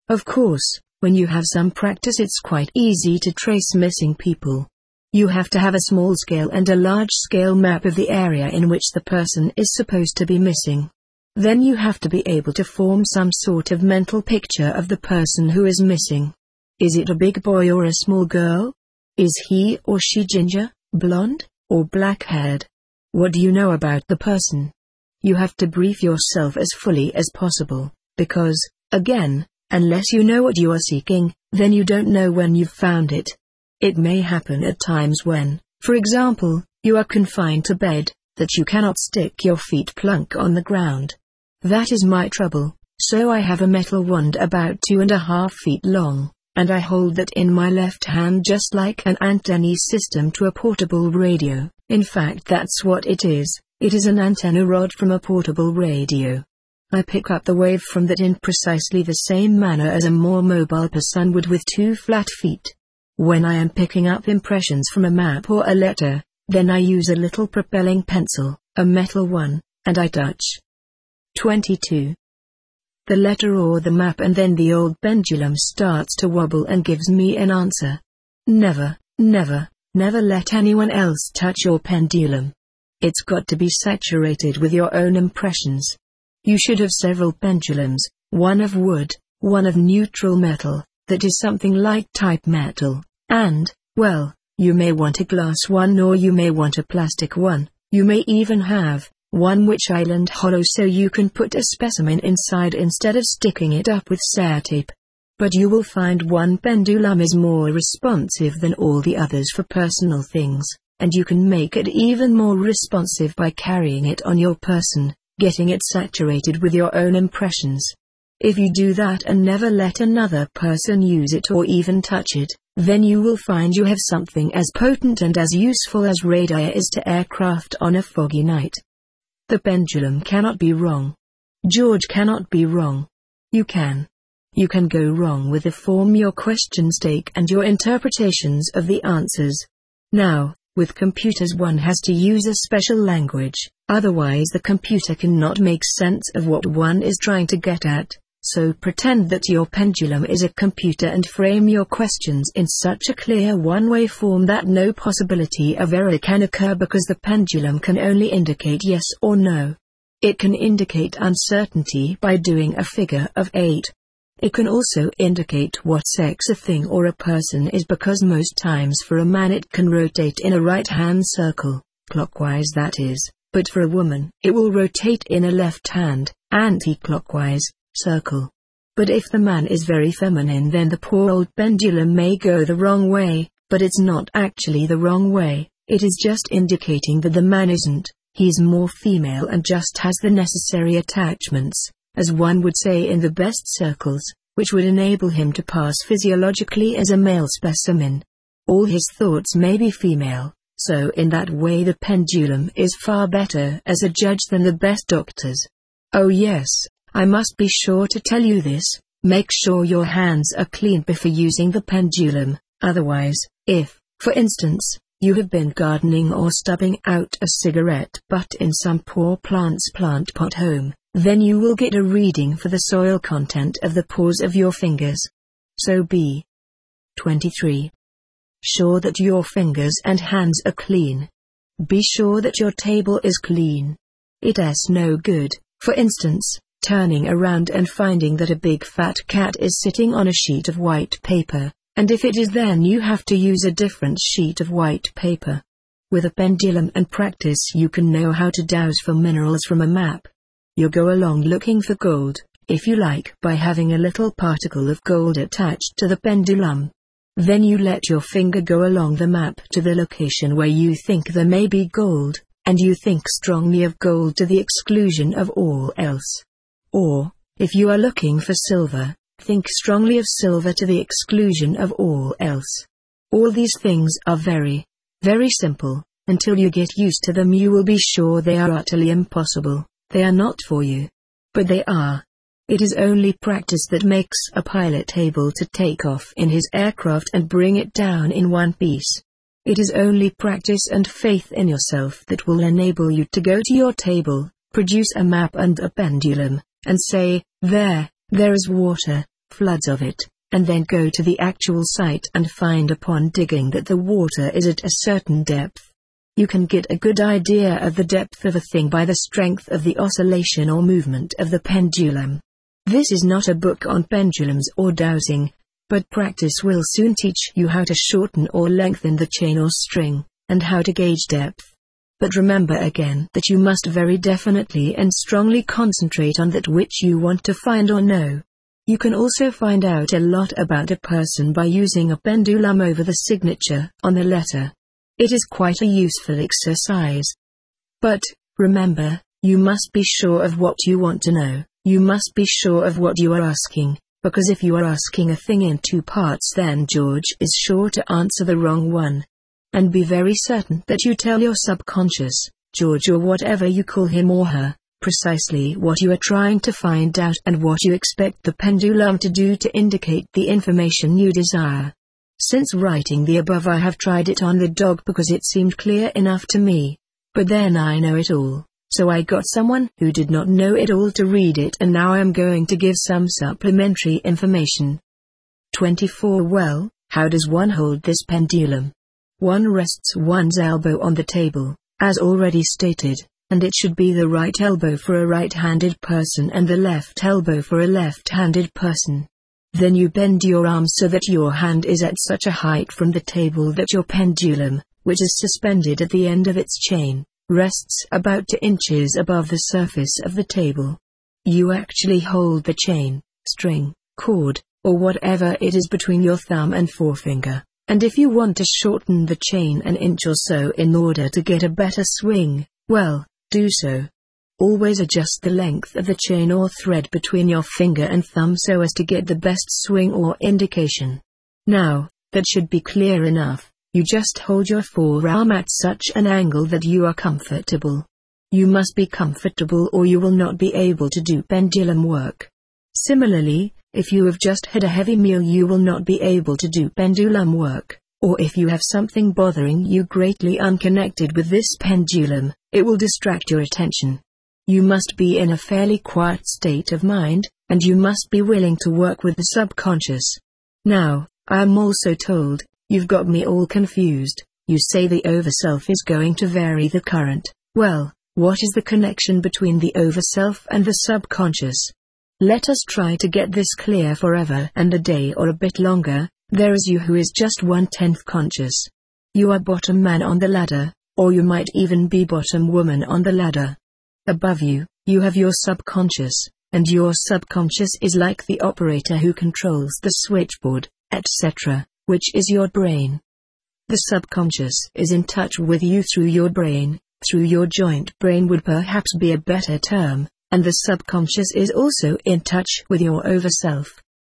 Of course, when you have some practice it's quite easy to trace missing people. You have to have a small scale and a large scale map of the area in which the person is supposed to be missing. Then you have to be able to form some sort of mental picture of the person who is missing. Is it a big boy or a small girl? Is he or she ginger, blonde, or black-haired? What do you know about the person? You have to brief yourself as fully as possible, because, again, unless you know what you are seeking, then you don't know when you've found it. It may happen at times when, for example, you are confined to bed, that you cannot stick your feet plunk on the ground. That is my trouble, so I have a metal wand about 2.5 feet long, and I hold that in my left hand just like an antenna system to a portable radio. In fact, that's what it is. It is an antenna rod from a portable radio. I pick up the wave from that in precisely the same manner as a more mobile person would with 2 flat feet. When I am picking up impressions from a map or a letter, then I use a little propelling pencil, a metal one, and I touch. 22. The letter or the map, and then the old pendulum starts to wobble and gives me an answer. Never, never, never let anyone else touch your pendulum. It's got to be saturated with your own impressions. You should have several pendulums, one of wood, one of neutral metal, that is something like type metal, and, well, you may want a glass one or you may want a plastic one. You may even have one which island hollow so you can put a specimen inside instead of sticking it up with sellotape. But you will find one pendulum is more responsive than all the others for personal things, and you can make it even more responsive by carrying it on your person, getting it saturated with your own impressions. If you do that and never let another person use it or even touch it, then you will find you have something as potent and as useful as radar is to aircraft on a foggy night. The pendulum cannot be wrong. George cannot be wrong. You can. You can go wrong with the form your questions take and your interpretations of the answers. Now, with computers one has to use a special language, otherwise the computer cannot make sense of what one is trying to get at. So pretend that your pendulum is a computer and frame your questions in such a clear one-way form that no possibility of error can occur, because the pendulum can only indicate yes or no. It can indicate uncertainty by doing a figure of 8. It can also indicate what sex a thing or a person is, because most times for a man it can rotate in a right-hand circle, clockwise that is, but for a woman it will rotate in a left-hand, anti-clockwise, circle. But if the man is very feminine, then the poor old pendulum may go the wrong way, but it's not actually the wrong way, it is just indicating that the man isn't, he's more female and just has the necessary attachments, as one would say in the best circles, which would enable him to pass physiologically as a male specimen. All his thoughts may be female, so in that way the pendulum is far better as a judge than the best doctors. Oh yes, I must be sure to tell you this, make sure your hands are clean before using the pendulum, otherwise, if, for instance, you have been gardening or stubbing out a cigarette butt in some poor plant's plant pot home, then you will get a reading for the soil content of the pores of your fingers. So be 23. Sure that your fingers and hands are clean. Be sure that your table is clean. It's no good, for instance, turning around and finding that a big fat cat is sitting on a sheet of white paper, and if it is, then you have to use a different sheet of white paper. With a pendulum and practice you can know how to dowse for minerals from a map. You go along looking for gold, if you like, by having a little particle of gold attached to the pendulum. Then you let your finger go along the map to the location where you think there may be gold, and you think strongly of gold to the exclusion of all else. Or, if you are looking for silver, think strongly of silver to the exclusion of all else. All these things are very, very simple. Until you get used to them you will be sure they are utterly impossible. They are not for you. But they are. It is only practice that makes a pilot able to take off in his aircraft and bring it down in one piece. It is only practice and faith in yourself that will enable you to go to your table, produce a map and a pendulum, and say, there is water, floods of it, and then go to the actual site and find upon digging that the water is at a certain depth. You can get a good idea of the depth of a thing by the strength of the oscillation or movement of the pendulum. This is not a book on pendulums or dowsing, but practice will soon teach you how to shorten or lengthen the chain or string, and how to gauge depth. But remember again that you must very definitely and strongly concentrate on that which you want to find or know. You can also find out a lot about a person by using a pendulum over the signature on the letter. It is quite a useful exercise. But, remember, you must be sure of what you want to know. You must be sure of what you are asking, because if you are asking a thing in two parts, then George is sure to answer the wrong one. And be very certain that you tell your subconscious, George or whatever you call him or her, precisely what you are trying to find out and what you expect the pendulum to do to indicate the information you desire. Since writing the above, I have tried it on the dog because it seemed clear enough to me. But then I know it all, so I got someone who did not know it all to read it, and now I am going to give some supplementary information. 24. Well, how does one hold this pendulum? One rests one's elbow on the table, as already stated, and it should be the right elbow for a right-handed person and the left elbow for a left-handed person. Then you bend your arm so that your hand is at such a height from the table that your pendulum, which is suspended at the end of its chain, rests about 2 inches above the surface of the table. You actually hold the chain, string, cord, or whatever it is between your thumb and forefinger, and if you want to shorten the chain an inch or so in order to get a better swing, well, do so. Always adjust the length of the chain or thread between your finger and thumb so as to get the best swing or indication. Now, that should be clear enough. You just hold your forearm at such an angle that you are comfortable. You must be comfortable or you will not be able to do pendulum work. Similarly, if you have just had a heavy meal, you will not be able to do pendulum work, or if you have something bothering you greatly unconnected with this pendulum, it will distract your attention. You must be in a fairly quiet state of mind, and you must be willing to work with the subconscious. Now, I am also told, you've got me all confused. You say the overself is going to vary the current. Well, what is the connection between the overself and the subconscious? Let us try to get this clear forever and a day or a bit longer. There is you who is just 1/10 conscious. You are bottom man on the ladder, or you might even be bottom woman on the ladder. Above you, you have your subconscious, and your subconscious is like the operator who controls the switchboard, etc., which is your brain. The subconscious is in touch with you through your brain, through your joint brain would perhaps be a better term, and the subconscious is also in touch with your overself.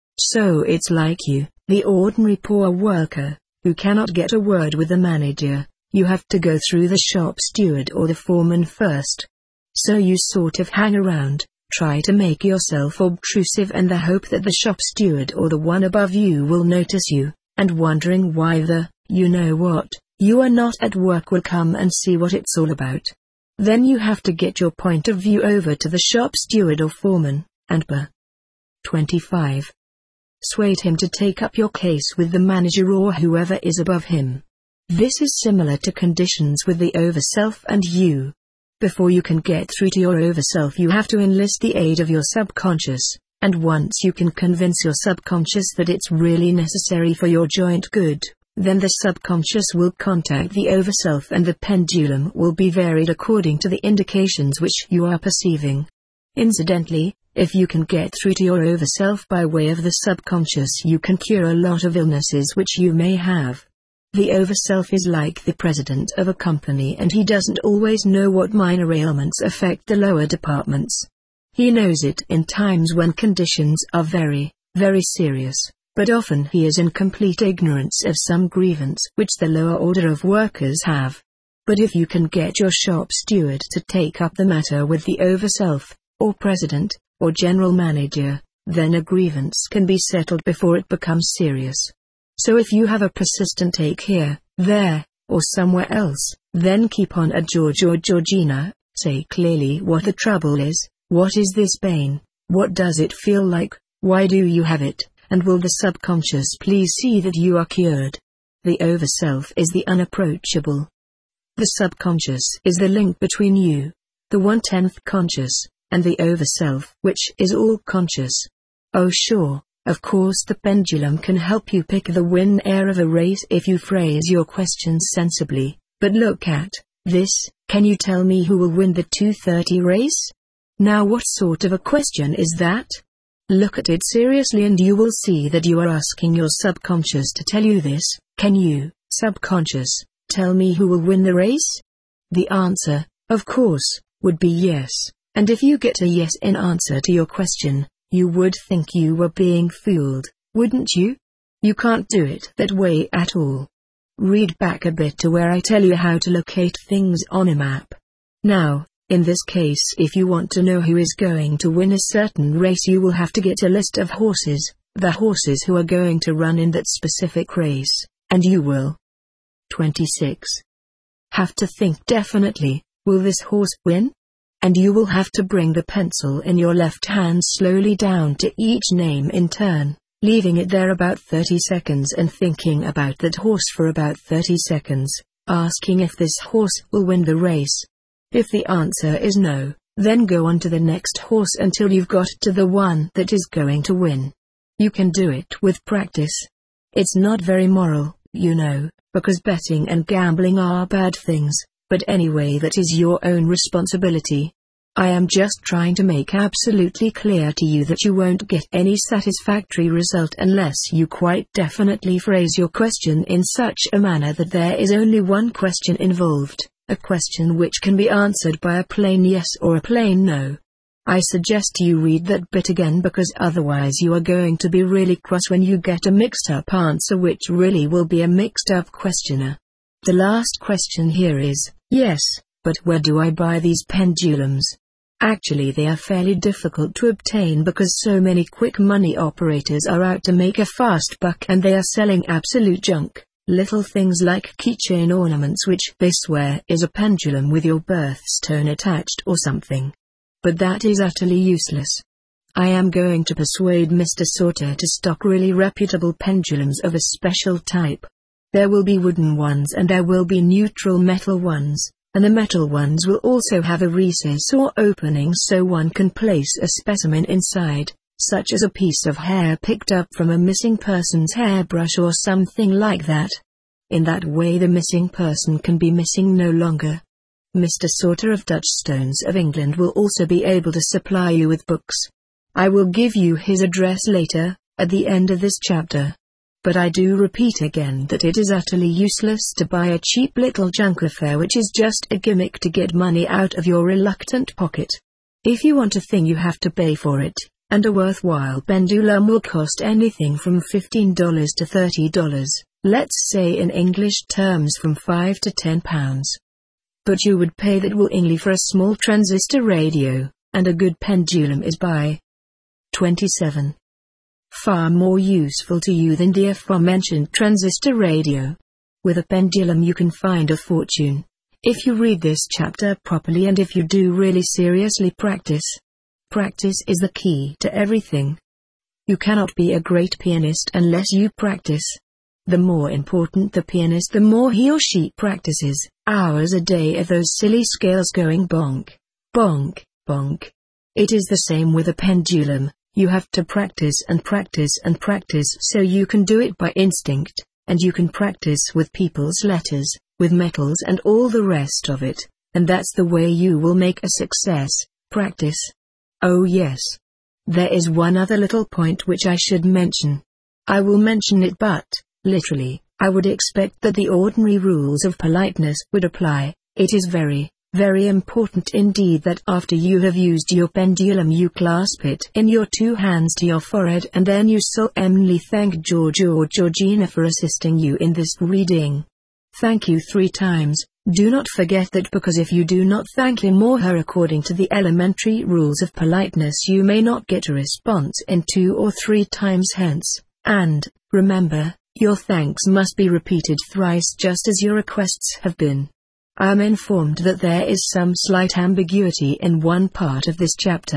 So it's like you, the ordinary poor worker, who cannot get a word with the manager. You have to go through the shop steward or the foreman first. So you sort of hang around, try to make yourself obtrusive in the hope that the shop steward or the one above you will notice you, and wondering why the, you know what, you are not at work will come and see what it's all about. Then you have to get your point of view over to the shop steward or foreman, and 25. Persuade him to take up your case with the manager or whoever is above him. This is similar to conditions with the overself and you. Before you can get through to your overself, you have to enlist the aid of your subconscious, and once you can convince your subconscious that it's really necessary for your joint good, then the subconscious will contact the overself and the pendulum will be varied according to the indications which you are perceiving. Incidentally, if you can get through to your overself by way of the subconscious, you can cure a lot of illnesses which you may have. The overself is like the president of a company, and he doesn't always know what minor ailments affect the lower departments. He knows it in times when conditions are very, very serious, but often he is in complete ignorance of some grievance which the lower order of workers have. But if you can get your shop steward to take up the matter with the overself, or president, or general manager, then a grievance can be settled before it becomes serious. So if you have a persistent ache here, there, or somewhere else, then keep on at George or Georgina, say clearly what the trouble is, what is this pain, what does it feel like, why do you have it, And will the subconscious please see that you are cured? The overself is the unapproachable. The subconscious is the link between you, the 1/10th conscious, and the overself, which is all conscious. Oh sure, of course the pendulum can help you pick the winner of a race if you phrase your questions sensibly, but look at this: can you tell me who will win the 2:30 race? Now what sort of a question is that? Look at it seriously and you will see that you are asking your subconscious to tell you this. Can you, subconscious, tell me who will win the race? The answer, of course, would be yes, and if you get a yes in answer to your question, you would think you were being fooled, wouldn't you? You can't do it that way at all. Read back a bit to where I tell you how to locate things on a map. Now, in this case, if you want to know who is going to win a certain race, you will have to get a list of horses, the horses who are going to run in that specific race, and you will 26. Have to think definitely, will this horse win? And you will have to bring the pencil in your left hand slowly down to each name in turn, leaving it there about 30 seconds and thinking about that horse for about 30 seconds, asking if this horse will win the race. If the answer is no, then go on to the next horse until you've got to the one that is going to win. You can do it with practice. It's not very moral, you know, because betting and gambling are bad things, but anyway, that is your own responsibility. I am just trying to make absolutely clear to you that you won't get any satisfactory result unless you quite definitely phrase your question in such a manner that there is only one question involved, a question which can be answered by a plain yes or a plain no. I suggest you read that bit again, because otherwise you are going to be really cross when you get a mixed-up answer which really will be a mixed-up questioner. The last question here is, yes, but where do I buy these pendulums? Actually, they are fairly difficult to obtain because so many quick money operators are out to make a fast buck and they are selling absolute junk, little things like keychain ornaments which they swear is a pendulum with your birthstone attached or something. But that is utterly useless. I am going to persuade Mr. Sorter to stock really reputable pendulums of a special type. There will be wooden ones and there will be neutral metal ones, and the metal ones will also have a recess or opening so one can place a specimen inside, such as a piece of hair picked up from a missing person's hairbrush or something like that. In that way the missing person can be missing no longer. Mr. Sorter of Dutch Stones of England will also be able to supply you with books. I will give you his address later, at the end of this chapter. But I do repeat again that it is utterly useless to buy a cheap little junk affair which is just a gimmick to get money out of your reluctant pocket. If you want a thing you have to pay for it, and a worthwhile pendulum will cost anything from $15 to $30, let's say in English terms from £5 to £10. But you would pay that willingly for a small transistor radio, and a good pendulum is by 27. Far more useful to you than the aforementioned transistor radio. With a pendulum you can find a fortune, if you read this chapter properly and if you do really seriously practice. Practice is the key to everything. You cannot be a great pianist unless you practice. The more important the pianist, the more he or she practices, hours a day of those silly scales going bonk, bonk, bonk. It is the same with a pendulum. You have to practice and practice and practice so you can do it by instinct, and you can practice with people's letters, with metals and all the rest of it, and that's the way you will make a success. Practice. Oh yes. There is one other little point which I should mention. I will mention it, but, literally, I would expect that the ordinary rules of politeness would apply. It is very, very important indeed that after you have used your pendulum you clasp it in your two hands to your forehead and then you solemnly thank George or Georgina for assisting you in this reading. Thank you 3 times. Do not forget that, because if you do not thank him or her according to the elementary rules of politeness you may not get a response in 2 or 3 times hence. And, remember, your thanks must be repeated thrice just as your requests have been. I am informed that there is some slight ambiguity in one part of this chapter,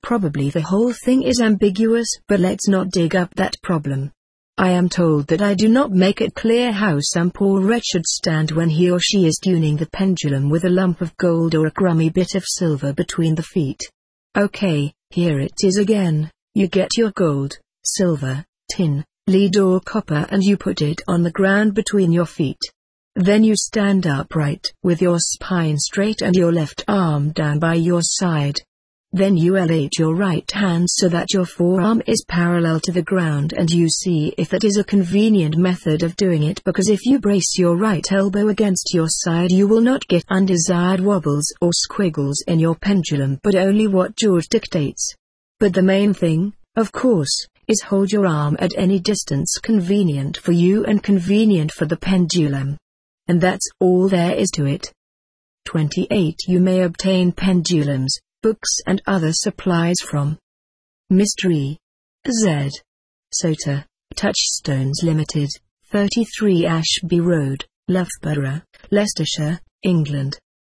Probably the whole thing is ambiguous, but let's not dig up that problem. I am told that I do not make it clear how some poor wretch should stand when he or she is tuning the pendulum with a lump of gold or a crummy bit of silver between the feet. Okay, here it is again. You get your gold, silver, tin, lead or copper and you put it on the ground between your feet. Then you stand upright with your spine straight and your left arm down by your side. Then you elevate your right hand so that your forearm is parallel to the ground and you see if that is a convenient method of doing it, because if you brace your right elbow against your side you will not get undesired wobbles or squiggles in your pendulum, but only what George dictates. But the main thing, of course, is hold your arm at any distance convenient for you and convenient for the pendulum. And that's all there is to it. 28. You may obtain pendulums, books and other supplies from Mystery. Z. Sota, Touchstones Limited, 33 Ashby Road, Loughborough, Leicestershire, England.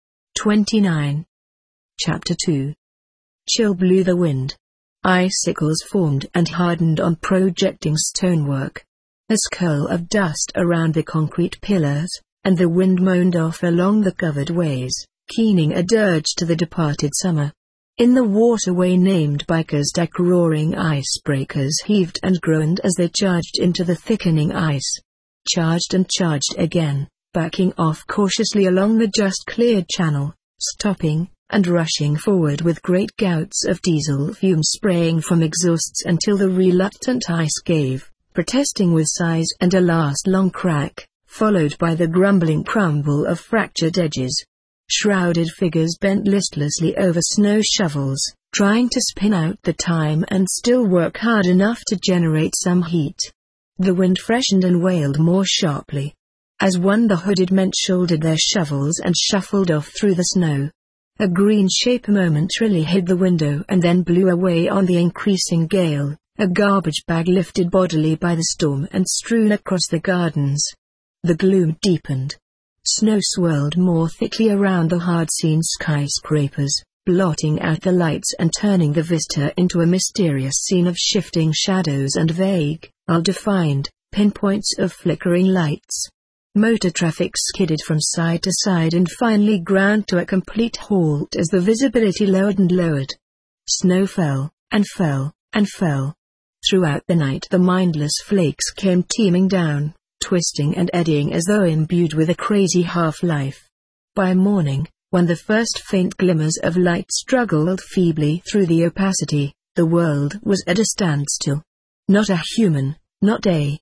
29. Chapter 2. Chill blew the wind. Icicles formed and hardened on projecting stonework. A curl of dust around the concrete pillars, and the wind moaned off along the covered ways, keening a dirge to the departed summer. In the waterway named Bikers Deck, roaring icebreakers heaved and groaned as they charged into the thickening ice. Charged and charged again, backing off cautiously along the just cleared channel, stopping and rushing forward with great gouts of diesel fume spraying from exhausts until the reluctant ice gave, protesting with sighs and a last long crack, followed by the grumbling crumble of fractured edges. Shrouded figures bent listlessly over snow shovels, trying to spin out the time and still work hard enough to generate some heat. The wind freshened and wailed more sharply. As one, the hooded men shouldered their shovels and shuffled off through the snow. A green shape momentarily hid the window and then blew away on the increasing gale, a garbage bag lifted bodily by the storm and strewn across the gardens. The gloom deepened. Snow swirled more thickly around the hard-seen skyscrapers, blotting out the lights and turning the vista into a mysterious scene of shifting shadows and vague, ill-defined, pinpoints of flickering lights. Motor traffic skidded from side to side and finally ground to a complete halt as the visibility lowered and lowered. Snow fell, and fell, and fell. Throughout the night the mindless flakes came teeming down, twisting and eddying as though imbued with a crazy half-life. By morning, when the first faint glimmers of light struggled feebly through the opacity, the world was at a standstill. Not a human, not a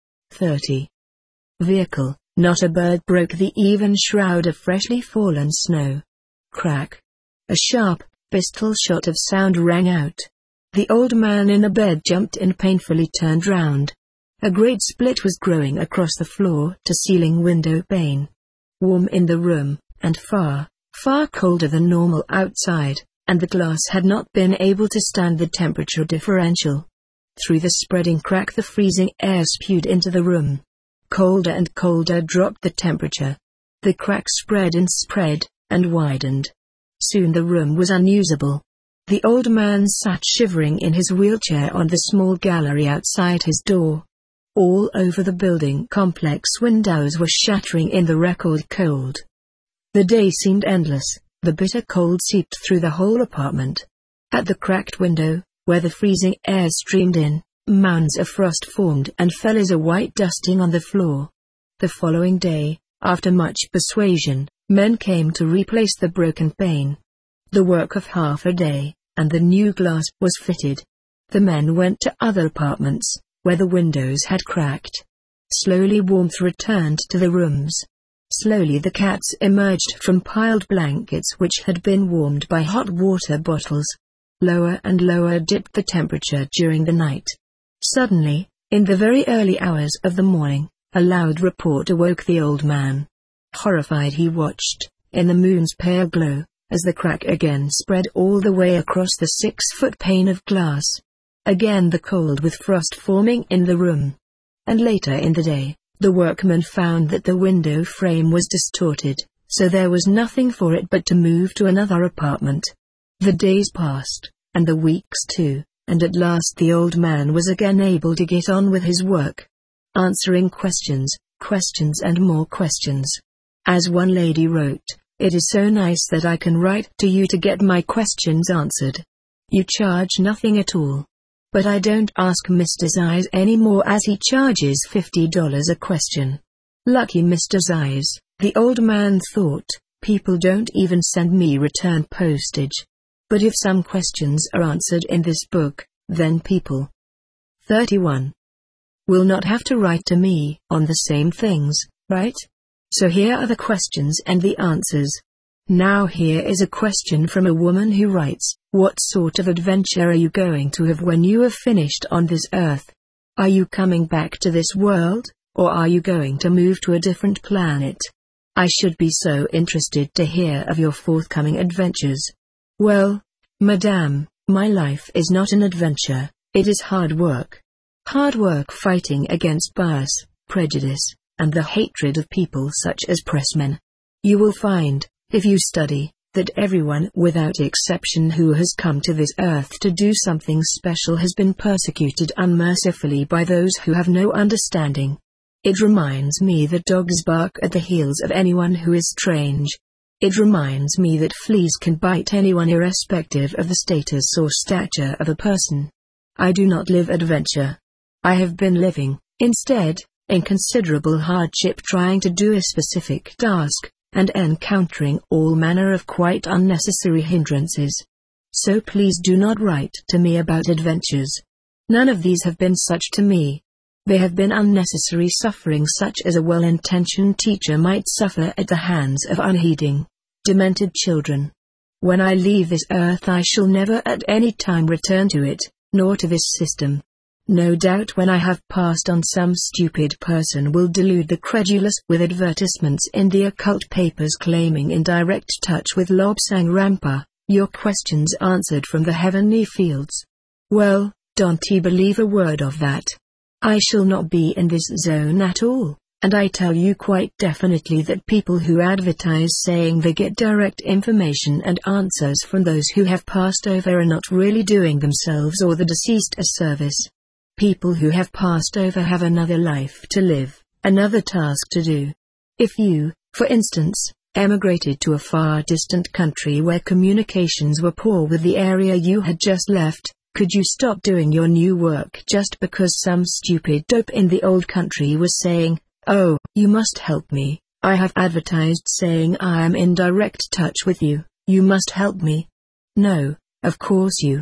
30. Vehicle, not a bird broke the even shroud of freshly fallen snow. Crack. A sharp, pistol shot of sound rang out. The old man in the bed jumped and painfully turned round. A great split was growing across the floor-to-ceiling window pane. Warm in the room, and far, far colder than normal outside, and the glass had not been able to stand the temperature differential. Through the spreading crack the freezing air spewed into the room. Colder and colder dropped the temperature. The crack spread and widened. Soon the room was unusable. The old man sat shivering in his wheelchair on the small gallery outside his door. All over the building complex windows were shattering in the record cold. The day seemed endless, the bitter cold seeped through the whole apartment. At the cracked window, where the freezing air streamed in, mounds of frost formed and fell as a white dusting on the floor. The following day, after much persuasion, men came to replace the broken pane. The work of half a day, and the new glass was fitted. The men went to other apartments, where the windows had cracked. Slowly warmth returned to the rooms. Slowly the cats emerged from piled blankets which had been warmed by hot water bottles. Lower and lower dipped the temperature during the night. Suddenly, in the very early hours of the morning, a loud report awoke the old man. Horrified he watched, in the moon's pale glow, as the crack again spread all the way across the 6-foot pane of glass. Again the cold with frost forming in the room. And later in the day, the workmen found that the window frame was distorted, so there was nothing for it but to move to another apartment. The days passed, and the weeks too, and at last the old man was again able to get on with his work. Answering questions and more questions. As one lady wrote, "It is so nice that I can write to you to get my questions answered. You charge nothing at all." But I don't ask Mr. Zayas anymore, as he charges $50 a question. Lucky Mr. Zayas, the old man thought. People don't even send me return postage. But if some questions are answered in this book, then people 31 will not have to write to me on the same things, right? So here are the questions and the answers. Now here is a question from a woman who writes, "What sort of adventure are you going to have when you have finished on this earth? Are you coming back to this world, or are you going to move to a different planet? I should be so interested to hear of your forthcoming adventures." Well, madame, my life is not an adventure, it is hard work. Hard work fighting against bias, prejudice, and the hatred of people such as pressmen. You will find, if you study, that everyone without exception who has come to this earth to do something special has been persecuted unmercifully by those who have no understanding. It reminds me that dogs bark at the heels of anyone who is strange. It reminds me that fleas can bite anyone irrespective of the status or stature of a person. I do not live adventure. I have been living, instead, in considerable hardship trying to do a specific task, and encountering all manner of quite unnecessary hindrances. So please do not write to me about adventures. None of these have been such to me. They have been unnecessary suffering such as a well-intentioned teacher might suffer at the hands of unheeding, demented children. When I leave this earth I shall never at any time return to it, nor to this system. No doubt when I have passed on some stupid person will delude the credulous with advertisements in the occult papers claiming indirect touch with Lobsang Rampa, your questions answered from the heavenly fields. Well, don't believe a word of that. I shall not be in this zone at all, and I tell you quite definitely that people who advertise saying they get direct information and answers from those who have passed over are not really doing themselves or the deceased a service. People who have passed over have another life to live, another task to do. If you, for instance, emigrated to a far distant country where communications were poor with the area you had just left, could you stop doing your new work just because some stupid dope in the old country was saying, "Oh, you must help me, I have advertised saying I am in direct touch with you, you must help me"? No, of course you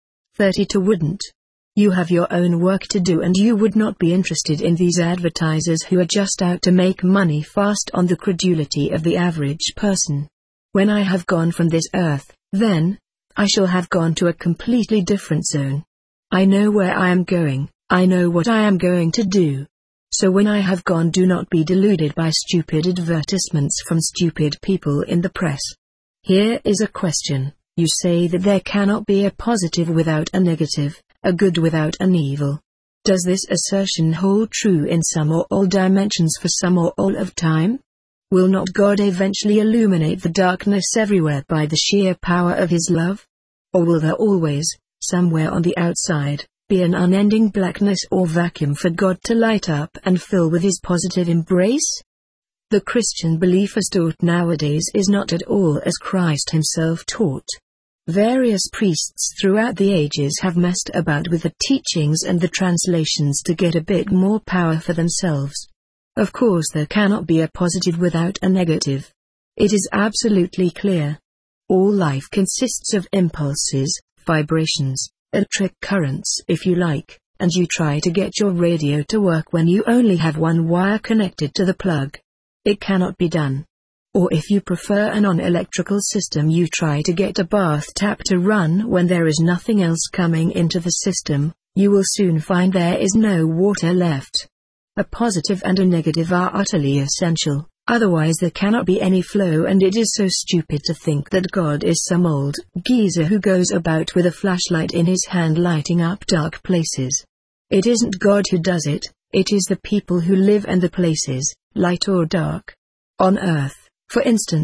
32 wouldn't. You have your own work to do and you would not be interested in these advertisers who are just out to make money fast on the credulity of the average person. When I have gone from this earth, then, I shall have gone to a completely different zone. I know where I am going, I know what I am going to do. So when I have gone, do not be deluded by stupid advertisements from stupid people in the press. Here is a question. You say that there cannot be a positive without a negative, a good without an evil. Does this assertion hold true in some or all dimensions for some or all of time? Will not God eventually illuminate the darkness everywhere by the sheer power of His love? Or will there always, somewhere on the outside, be an unending blackness or vacuum for God to light up and fill with His positive embrace? The Christian belief as taught nowadays is not at all as Christ Himself taught. Various priests throughout the ages have messed about with the teachings and the translations to get a bit more power for themselves. Of course there cannot be a positive without a negative. It is absolutely clear. All life consists of impulses, vibrations, electric currents if you like, and you try to get your radio to work when you only have one wire connected to the plug. It cannot be done. Or if you prefer a non-electrical system, you try to get a bath tap to run when there is nothing else coming into the system, you will soon find there is no water left. A positive and a negative are utterly essential, otherwise there cannot be any flow, and it is so stupid to think that God is some old geezer who goes about with a flashlight in his hand lighting up dark places. It isn't God who does it, it is the people who live and the places, light or dark. On Earth, for instance,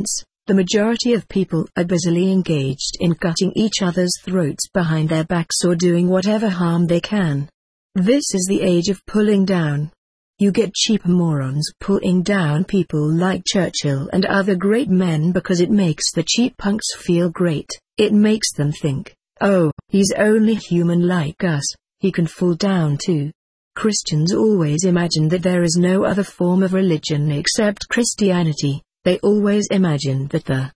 The majority of people are busily engaged in cutting each other's throats behind their backs or doing whatever harm they can. This is the age of pulling down. You get cheap morons pulling down people like Churchill and other great men because it makes the cheap punks feel great. It makes them think, oh, he's only human like us, he can fall down too. Christians always imagine that there is no other form of religion except Christianity. They always imagine that the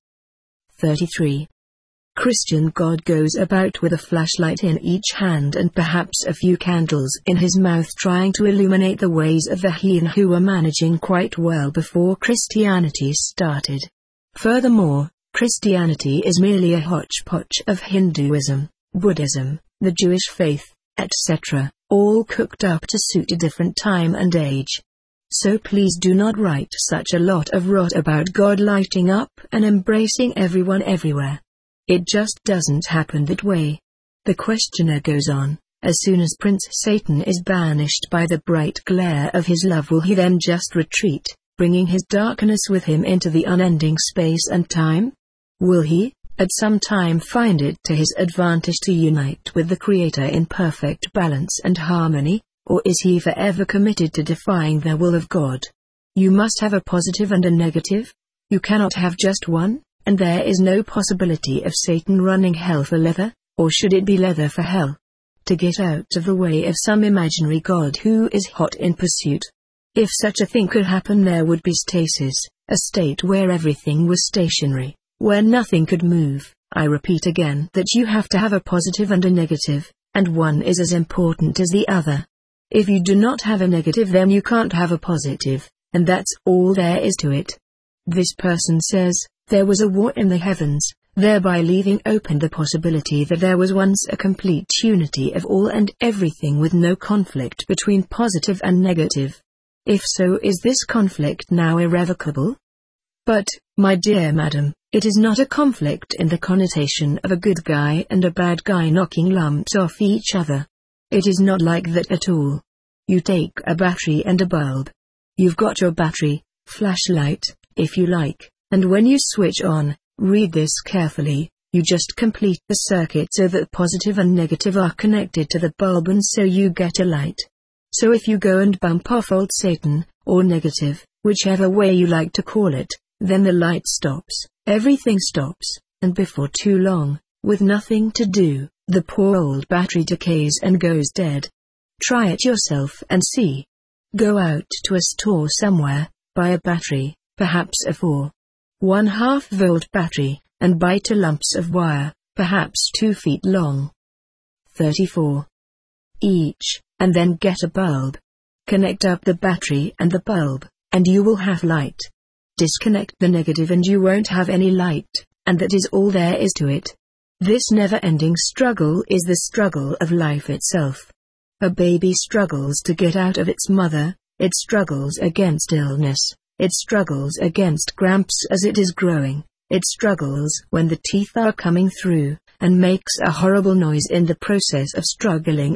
33. Christian God goes about with a flashlight in each hand and perhaps a few candles in his mouth, trying to illuminate the ways of the heathen who were managing quite well before Christianity started. Furthermore, Christianity is merely a hodgepodge of Hinduism, Buddhism, the Jewish faith, etc., all cooked up to suit a different time and age. So please do not write such a lot of rot about God lighting up and embracing everyone everywhere. It just doesn't happen that way. The questioner goes on, as soon as Prince Satan is banished by the bright glare of his love, will he then just retreat, bringing his darkness with him into the unending space and time? Will he, at some time, find it to his advantage to unite with the Creator in perfect balance and harmony? Or is he forever committed to defying the will of God? You must have a positive and a negative. You cannot have just one, and there is no possibility of Satan running hell for leather, or should it be leather for hell? To get out of the way of some imaginary God who is hot in pursuit. If such a thing could happen, there would be stasis, a state where everything was stationary, where nothing could move. I repeat again that you have to have a positive and a negative, and one is as important as the other. If you do not have a negative, then you can't have a positive, and that's all there is to it. This person says, there was a war in the heavens, thereby leaving open the possibility that there was once a complete unity of all and everything with no conflict between positive and negative. If so, is this conflict now irrevocable? But, my dear madam, it is not a conflict in the connotation of a good guy and a bad guy knocking lumps off each other. It is not like that at all. You take a battery and a bulb. You've got your battery, flashlight, if you like, and when you switch on, read this carefully, you just complete the circuit so that positive and negative are connected to the bulb, and so you get a light. So if you go and bump off old Satan, or negative, whichever way you like to call it, then the light stops, everything stops, and before too long, with nothing to do, the poor old battery decays and goes dead. Try it yourself and see. Go out to a store somewhere, buy a battery, perhaps a 4.5 volt battery, and buy 2 lumps of wire, perhaps 2 feet long. 34. Each, and then get a bulb. Connect up the battery and the bulb, and you will have light. Disconnect the negative and you won't have any light, and that is all there is to it. This never-ending struggle is the struggle of life itself. A baby struggles to get out of its mother, it struggles against illness, it struggles against cramps as it is growing, it struggles when the teeth are coming through, and makes a horrible noise in the process of struggling!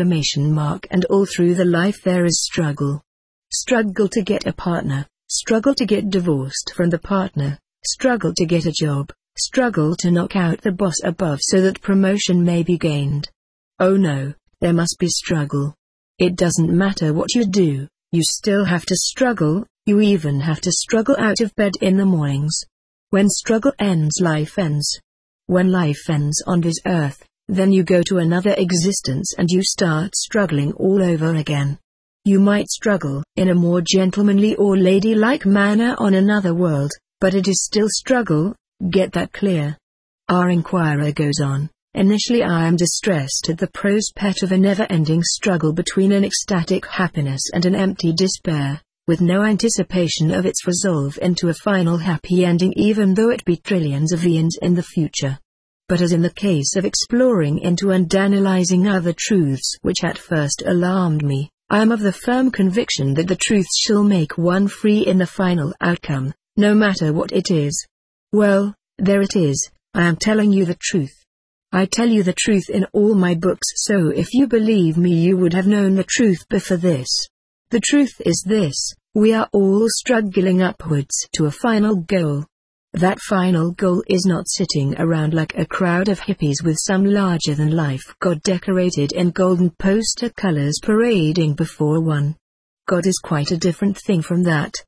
And all through the life there is struggle. Struggle to get a partner, struggle to get divorced from the partner, struggle to get a job, struggle to knock out the boss above so that promotion may be gained. Oh no, there must be struggle. It doesn't matter what you do, you still have to struggle, you even have to struggle out of bed in the mornings. When struggle ends, life ends. When life ends on this earth, then you go to another existence and you start struggling all over again. You might struggle in a more gentlemanly or ladylike manner on another world, but it is still struggle, get that clear. Our inquirer goes on. Initially I am distressed at the prospect of a never-ending struggle between an ecstatic happiness and an empty despair, with no anticipation of its resolve into a final happy ending, even though it be trillions of eons in the future. But as in the case of exploring into and analyzing other truths which at first alarmed me, I am of the firm conviction that the truth shall make one free in the final outcome, no matter what it is. Well, there it is, I am telling you the truth. I tell you the truth in all my books, so if you believe me you would have known the truth before this. The truth is this, we are all struggling upwards to a final goal. That final goal is not sitting around like a crowd of hippies with some larger-than-life God decorated in golden poster colors parading before one. God is quite a different thing from that.